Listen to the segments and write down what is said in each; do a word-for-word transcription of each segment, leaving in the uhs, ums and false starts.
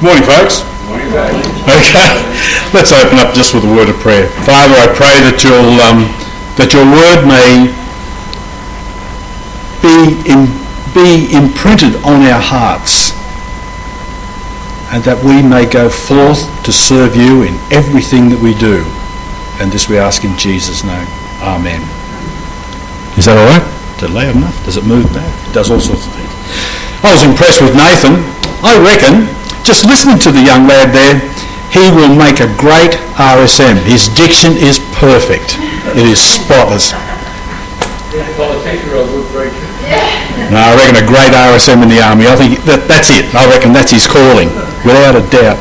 Morning, folks. Morning, folks. Okay, let's open up just with a word of prayer. Father, I pray that you'll um, that your word may be in, be imprinted on our hearts, and that we may go forth to serve you in everything that we do. And this we ask in Jesus' name. Amen. Is that all right? Is it loud enough? Does it move back? It does all sorts of things. I was impressed with Nathan. I reckon, just listening to the young lad there, he will make a great R S M. His diction is perfect. It is spotless. Politician or a good preacher? No, I reckon a great R S M in the army. I think that, that's it. I reckon that's his calling, without a doubt.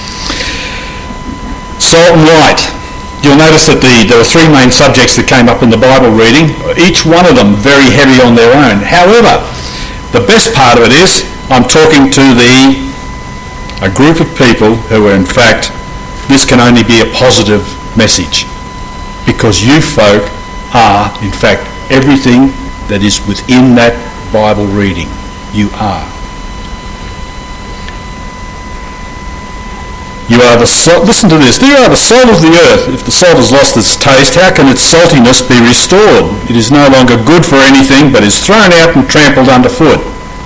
Salt and light. You'll notice that the, there were three main subjects that came up in the Bible reading, each one of them very heavy on their own. However, the best part of it is I'm talking to the a group of people who are, in fact, this can only be a positive message, because you folk are, in fact, everything that is within that Bible reading. You are. You are the salt. Listen to this. You are the salt of the earth. If the salt has lost its taste, how can its saltiness be restored? It is no longer good for anything, but is thrown out and trampled underfoot.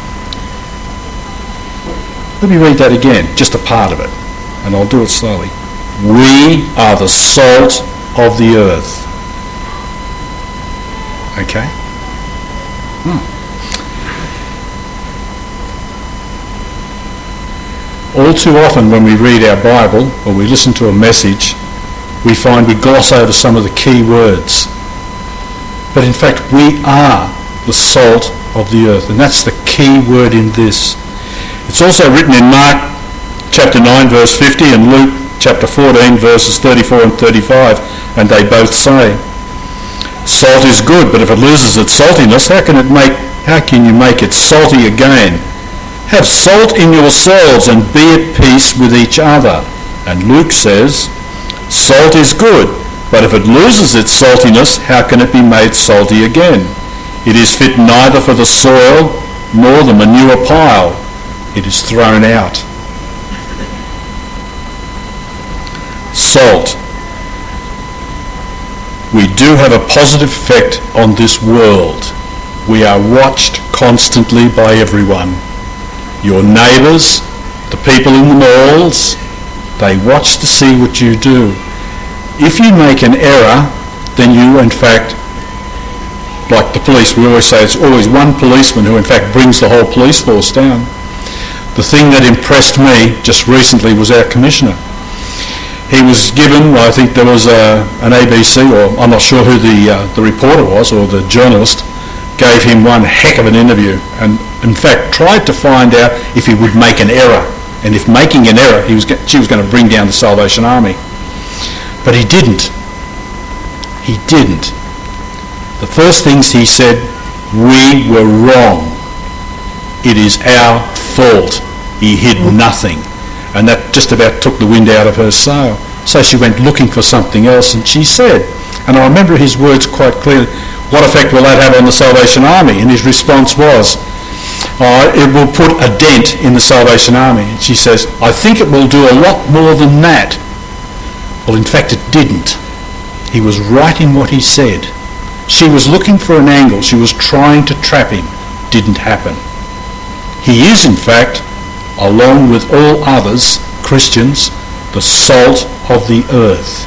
Let me read that again, just a part of it, and I'll do it slowly. We are the salt of the earth. Okay? Hmm. All too often when we read our Bible or we listen to a message, we find we gloss over some of the key words. But in fact, we are the salt of the earth, and that's the key word in this. It's also written in Mark chapter nine verse fifty and Luke chapter fourteen verses thirty-four and thirty-five, and they both say, salt is good, but if it loses its saltiness, how can it make how can you make it salty again? Have salt in yourselves and be at peace with each other. And Luke says, salt is good, but if it loses its saltiness, how can it be made salty again? It is fit neither for the soil nor the manure pile. It is thrown out. Salt. We do have a positive effect on this world. We are watched constantly by everyone. Your neighbours, the people in the malls, they watch to see what you do. If you make an error, then you, in fact, like the police, we always say it's always one policeman who, in fact, brings the whole police force down. The thing that impressed me just recently was our commissioner. He was given, I think there was a, an A B C, or I'm not sure who the uh, the reporter was, or the journalist, gave him one heck of an interview, and in fact tried to find out if he would make an error, and if making an error, he was she was going to bring down the Salvation Army. But he didn't. He didn't. The first things he said, we were wrong. It is our fault. He hid nothing. And that just about took the wind out of her sail. So she went looking for something else, and she said, and I remember his words quite clearly, what effect will that have on the Salvation Army? And his response was, oh, it will put a dent in the Salvation Army. And she says, I think it will do a lot more than that. Well, in fact, it didn't. He was right in what he said. She was looking for an angle. She was trying to trap him. Didn't happen. He is, in fact, along with all others, Christians, the salt of the earth.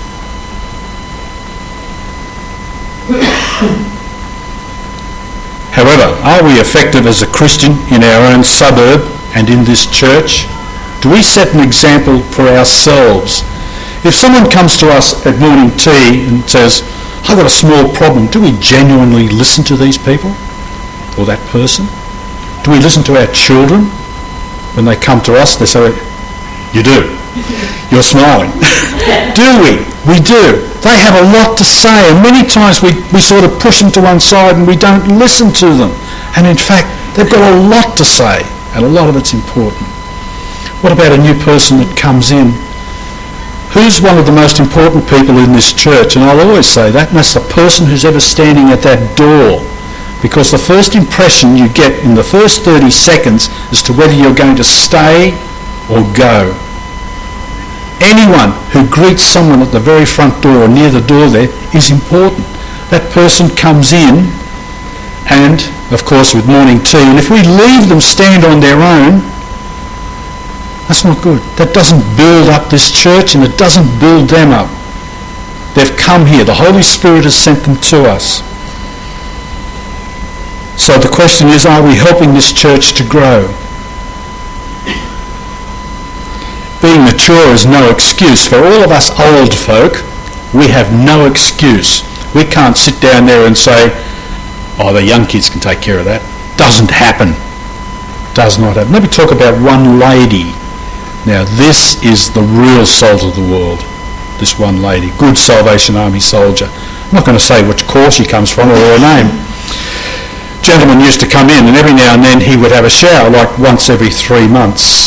However, are we effective as a Christian in our own suburb and in this church? Do we set an example for ourselves? If someone comes to us at morning tea and says, I've got a small problem, do we genuinely listen to these people or that person? Do we listen to our children? When they come to us, they say, you do. You're smiling. Do we? We do. They have a lot to say, and many times we, we sort of push them to one side and we don't listen to them. And in fact, they've got a lot to say, and a lot of it's important. What about a new person that comes in? Who's one of the most important people in this church? And I'll always say that, and that's the person who's ever standing at that door. Because the first impression you get in the first thirty seconds as to whether you're going to stay or go. Anyone who greets someone at the very front door or near the door there is important. That person comes in, and of course with morning tea, and if we leave them stand on their own, that's not good. That doesn't build up this church, and it doesn't build them up. They've come here. The Holy Spirit has sent them to us. So the question is, are we helping this church to grow? Being mature is no excuse. For all of us old folk, we have no excuse. We can't sit down there and say, oh, the young kids can take care of that. Doesn't happen. Does not happen. Let me talk about one lady. Now, this is the real salt of the world, this one lady. Good Salvation Army soldier. I'm not going to say which corps she comes from or her name. Gentleman used to come in, and every now and then he would have a shower, like once every three months.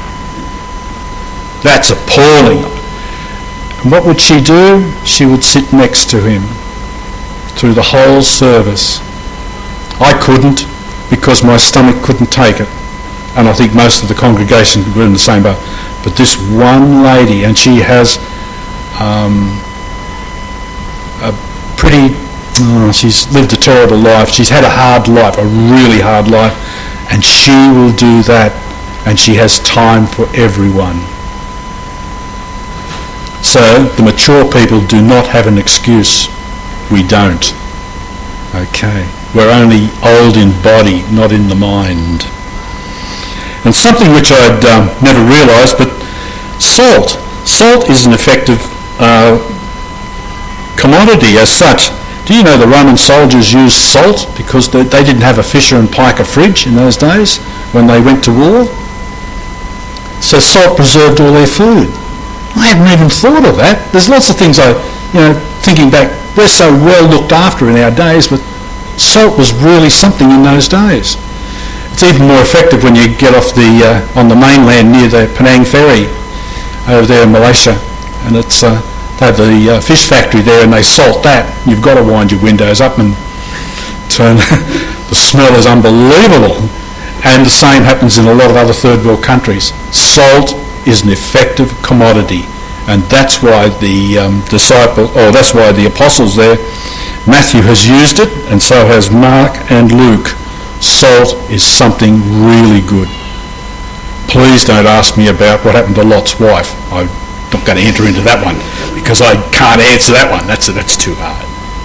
That's appalling. And what would she do? She would sit next to him through the whole service. I couldn't, because my stomach couldn't take it. And I think most of the congregation were in the same boat. But this one lady, and she has um, a pretty, oh, she's lived a terrible life. She's had a hard life, a really hard life. And she will do that. And she has time for everyone. So the mature people do not have an excuse. We don't. Okay. We're only old in body, not in the mind. And something which I'd um, never realised, but salt. Salt is an effective uh, commodity as such. Do you know the Roman soldiers used salt because they, they didn't have a Fisher and Paykel fridge in those days when they went to war? So salt preserved all their food. I hadn't even thought of that. There's lots of things I, you know, thinking back, we're so well looked after in our days, but salt was really something in those days. It's even more effective when you get off the uh, on the mainland near the Penang ferry over there in Malaysia, and it's uh, they have the uh, fish factory there, and they salt that. You've got to wind your windows up and turn. The smell is unbelievable, and the same happens in a lot of other third world countries. Salt is an effective commodity, and that's why the um, disciple, or that's why the apostles there, Matthew has used it, and so has Mark and Luke. Salt is something really good. Please don't ask me about what happened to Lot's wife. I'm not going to enter into that one because I can't answer that one. That's that's too hard.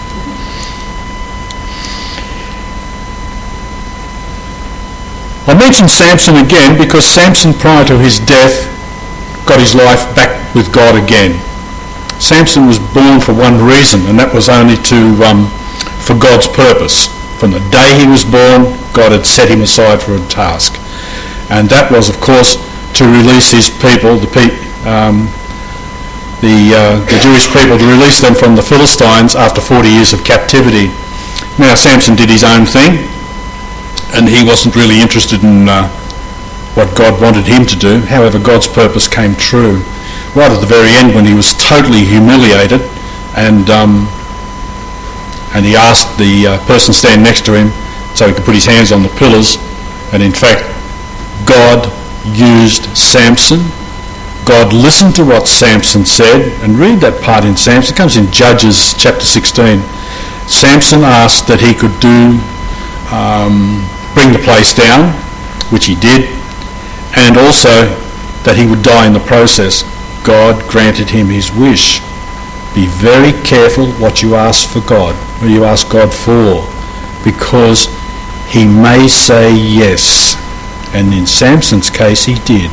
I mention Samson again because Samson, prior to his death, got his life back with God again. Samson was born for one reason, and that was only to um, for God's purpose. From the day he was born, God had set him aside for a task. And that was, of course, to release his people, the, pe- um, the, uh, the Jewish people, to release them from the Philistines after forty years of captivity. Now, Samson did his own thing, and he wasn't really interested in uh, what God wanted him to do. However, God's purpose came true. Right at the very end, when he was totally humiliated, and um, and he asked the uh, person standing next to him so he could put his hands on the pillars, and in fact God used Samson. God listened to what Samson said, and read that part in Samson. It comes in Judges chapter sixteen. Samson asked that he could do um, bring the place down, which he did, and also that he would die in the process. God granted him his wish. Be very careful what you ask for God, or you ask God for, because he may say yes. And in Samson's case, he did.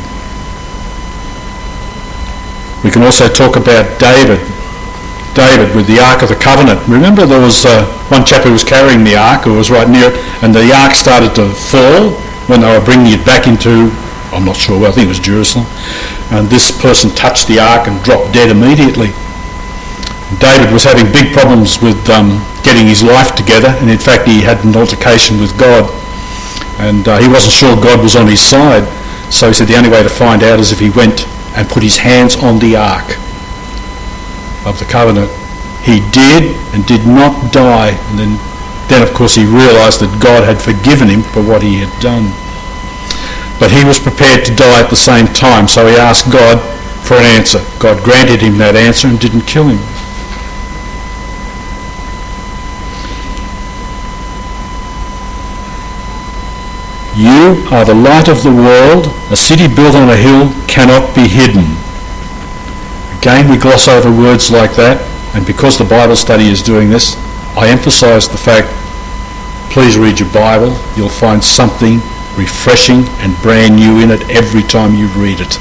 We can also talk about David. David with the Ark of the Covenant. Remember there was uh, one chap who was carrying the Ark, who was right near it, and the Ark started to fall when they were bringing it back into, I'm not sure, well, I think it was Jerusalem. And this person touched the Ark and dropped dead immediately. David was having big problems with um, getting his life together, and in fact he had an altercation with God, and uh, he wasn't sure God was on his side, so he said the only way to find out is if he went and put his hands on the Ark of the Covenant. He did, and did not die, and then, then of course he realised that God had forgiven him for what he had done. But he was prepared to die at the same time, so he asked God for an answer. God granted him that answer and didn't kill him. You are the light of the world. A city built on a hill cannot be hidden. Again, we gloss over words like that, and because the Bible study is doing this, I emphasise the fact, please read your Bible. You'll find something refreshing and brand new in it every time you read it.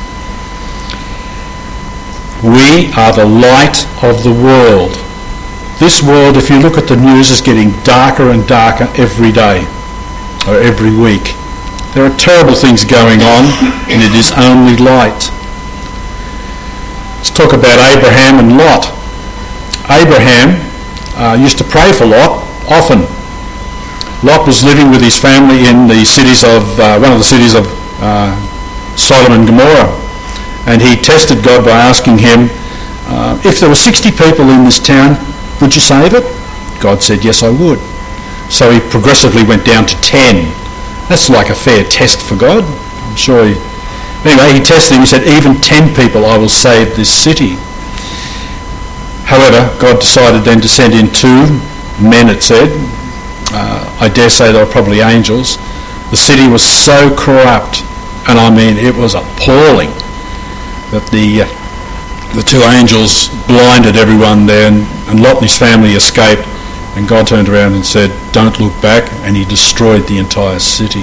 We are the light of the world. This world, if you look at the news, is getting darker and darker every day, or every week. There are terrible things going on, and it is only light. Let's talk about Abraham and Lot. Abraham uh, used to pray for Lot often. Lot was living with his family in the cities of uh, one of the cities of uh, Sodom and Gomorrah, and he tested God by asking him, uh, if there were sixty people in this town, would you save it? God said, yes, I would. So he progressively went down to ten. That's like a fair test for God. I'm sure he... Anyway, he tested him. He said, even ten people I will save this city. However, God decided then to send in two men, it said. Uh, I dare say they were probably angels. The city was so corrupt, and I mean it was appalling, that the uh, the two angels blinded everyone there, and, and Lot and his family escaped, and God turned around and said, don't look back, and he destroyed the entire city.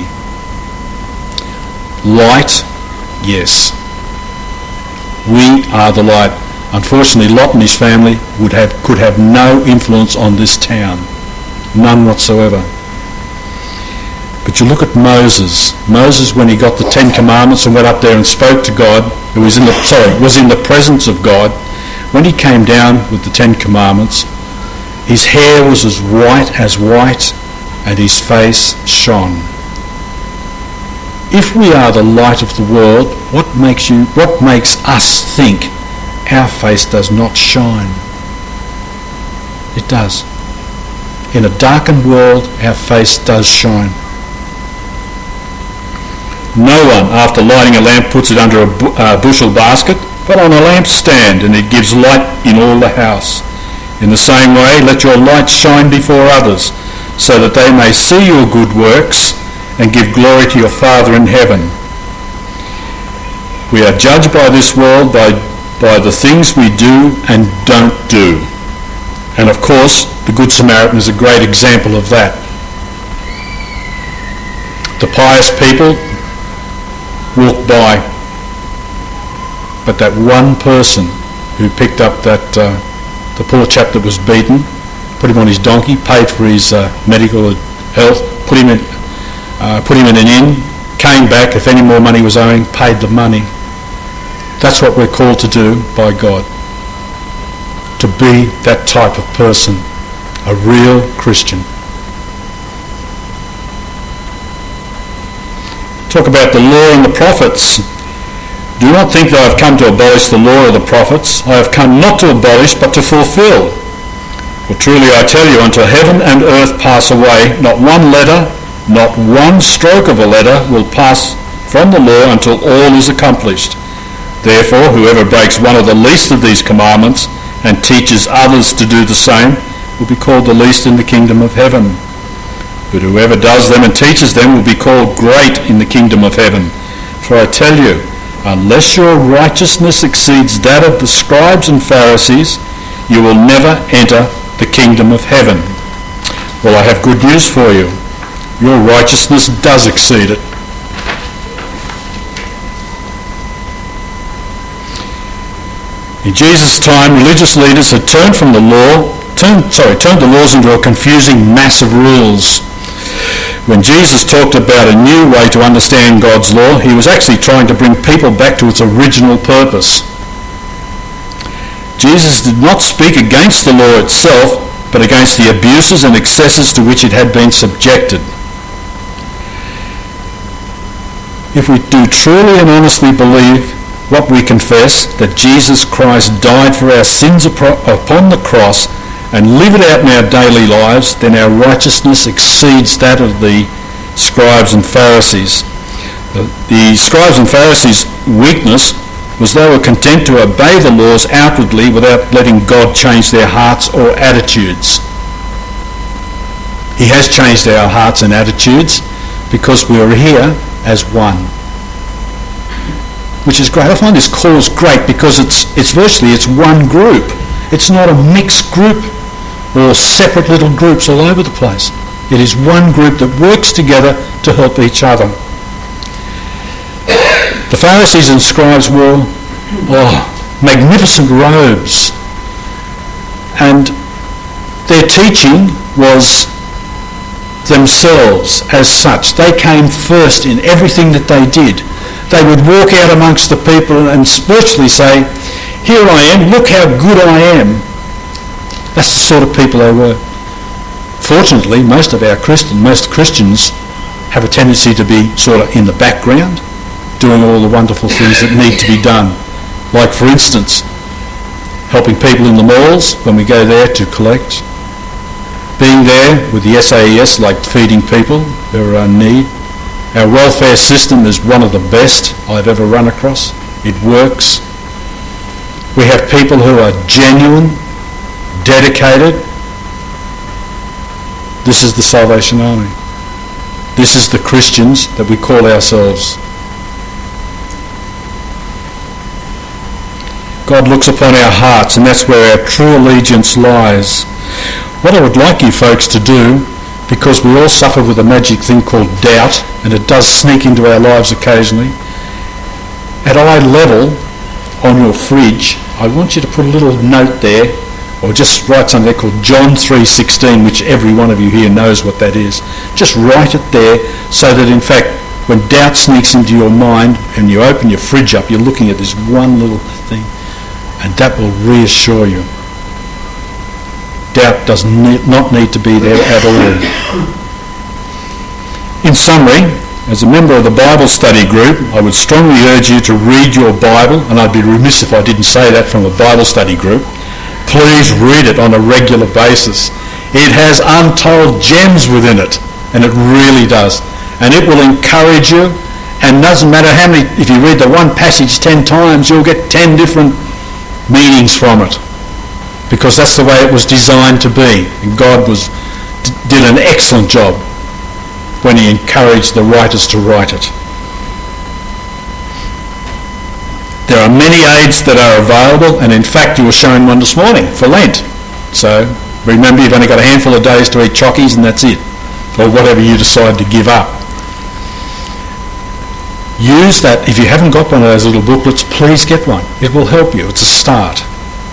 Light, yes. We are the light. Unfortunately, Lot and his family would have could have no influence on this town. None whatsoever. But you look at Moses. Moses, when he got the Ten Commandments and went up there and spoke to God, who was in the sorry, was in the presence of God, when he came down with the Ten Commandments, his hair was as white as white, and his face shone. If we are the light of the world, what makes you what makes us think our face does not shine? It does. In a darkened world, our face does shine. No one, after lighting a lamp, puts it under a bu- uh, bushel basket, but on a lampstand, and it gives light in all the house. In the same way, let your light shine before others, so that they may see your good works and give glory to your Father in heaven. We are judged by this world by, by the things we do and don't do. And of course, the Good Samaritan is a great example of that. The pious people walk by, but that one person who picked up that uh, the poor chap that was beaten, put him on his donkey, paid for his uh, medical health, put him in, uh, put him in an inn, came back, if any more money was owing, paid the money. That's what we're called to do by God. To be that type of person, a real Christian. Talk about the law and the prophets. Do not think that I have come to abolish the law or the prophets. I have come not to abolish, but to fulfill. For truly I tell you, until heaven and earth pass away, not one letter, not one stroke of a letter will pass from the law until all is accomplished. Therefore, whoever breaks one of the least of these commandments and teaches others to do the same will be called the least in the kingdom of heaven. But whoever does them and teaches them will be called great in the kingdom of heaven. For I tell you, unless your righteousness exceeds that of the scribes and Pharisees, you will never enter the kingdom of heaven. Well, I have good news for you. Your righteousness does exceed it. In Jesus' time, religious leaders had turned from the law, turned, sorry, turned the laws into a confusing mass of rules. When Jesus talked about a new way to understand God's law, he was actually trying to bring people back to its original purpose. Jesus did not speak against the law itself, but against the abuses and excesses to which it had been subjected. If we do truly and honestly believe what we confess, that Jesus Christ died for our sins upon the cross, and live it out in our daily lives, then our righteousness exceeds that of the scribes and Pharisees. The, the scribes and Pharisees' weakness was they were content to obey the laws outwardly without letting God change their hearts or attitudes. He has changed our hearts and attitudes because we are here as one, which is great. I find this cause great because it's it's virtually it's one group. It's not a mixed group or separate little groups all over the place. It is one group that works together to help each other. The Pharisees and scribes wore oh, magnificent robes, and their teaching was themselves as such. They came first in everything that they did. They would walk out amongst the people and virtually say, "Here I am, look how good I am." That's the sort of people they were. Fortunately, most of our Christian, most Christians have a tendency to be sort of in the background, doing all the wonderful things that need to be done. Like, for instance, helping people in the malls when we go there to collect, being there with the S A E S, like feeding people who are in need. Our welfare system is one of the best I've ever run across. It works. We have people who are genuine, dedicated. This is the Salvation Army. This is the Christians that we call ourselves. God looks upon our hearts, and that's where our true allegiance lies. What I would like you folks to do, because we all suffer with a magic thing called doubt, and it does sneak into our lives occasionally, at eye level on your fridge, I want you to put a little note there, or just write something there called John three sixteen, which every one of you here knows what that is. Just write it there so that, in fact, when doubt sneaks into your mind and you open your fridge up, you're looking at this one little thing, and that will reassure you. Doubt does not need to be there at all. In summary, as a member of the Bible study group, I would strongly urge you to read your Bible, and I'd be remiss if I didn't say that from a Bible study group. Please read it on a regular basis. It has untold gems within it, and it really does. And it will encourage you, and doesn't matter how many, if you read the one passage ten times, you'll get ten different meanings from it, because that's the way it was designed to be. And God was did an excellent job when he encouraged the writers to write it. There are many aids that are available, and in fact you were shown one this morning for Lent. So remember, you've only got a handful of days to eat chockies and that's it, or whatever you decide to give up. Use that. If you haven't got one of those little booklets, please get one. It will help you. It's a start.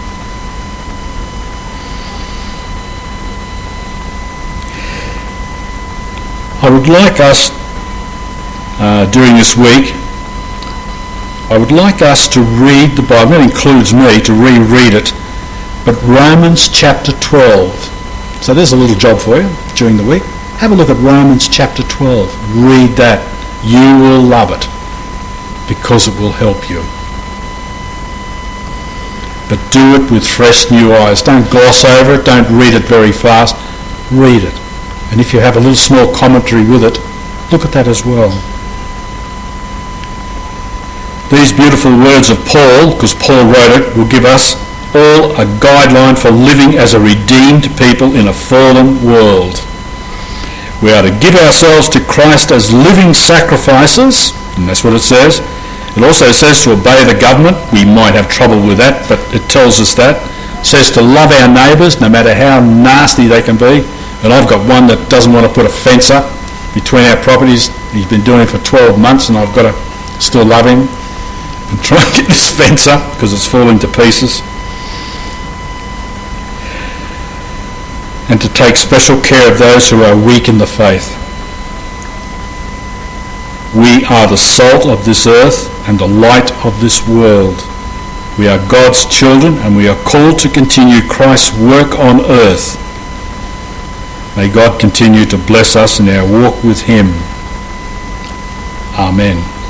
I would like us, uh, during this week, I would like us to read the Bible. That includes me, to reread it. But Romans chapter twelve. So there's a little job for you during the week. Have a look at Romans chapter twelve. Read that. You will love it, because it will help you. But do it with fresh new eyes. Don't gloss over it. Don't read it very fast. Read it. And if you have a little small commentary with it, look at that as well. These beautiful words of Paul, because Paul wrote it, will give us all a guideline for living as a redeemed people in a fallen world. We are to give ourselves to Christ as living sacrifices, and that's what it says. It also says to obey the government. We might have trouble with that, but it tells us that. It says to love our neighbours, no matter how nasty they can be. And I've got one that doesn't want to put a fence up between our properties. He's been doing it for twelve months, and I've got to still love him and try and get this fence up because it's falling to pieces. And to take special care of those who are weak in the faith. We are the salt of this earth and the light of this world. We are God's children, and we are called to continue Christ's work on earth. May God continue to bless us in our walk with him. Amen.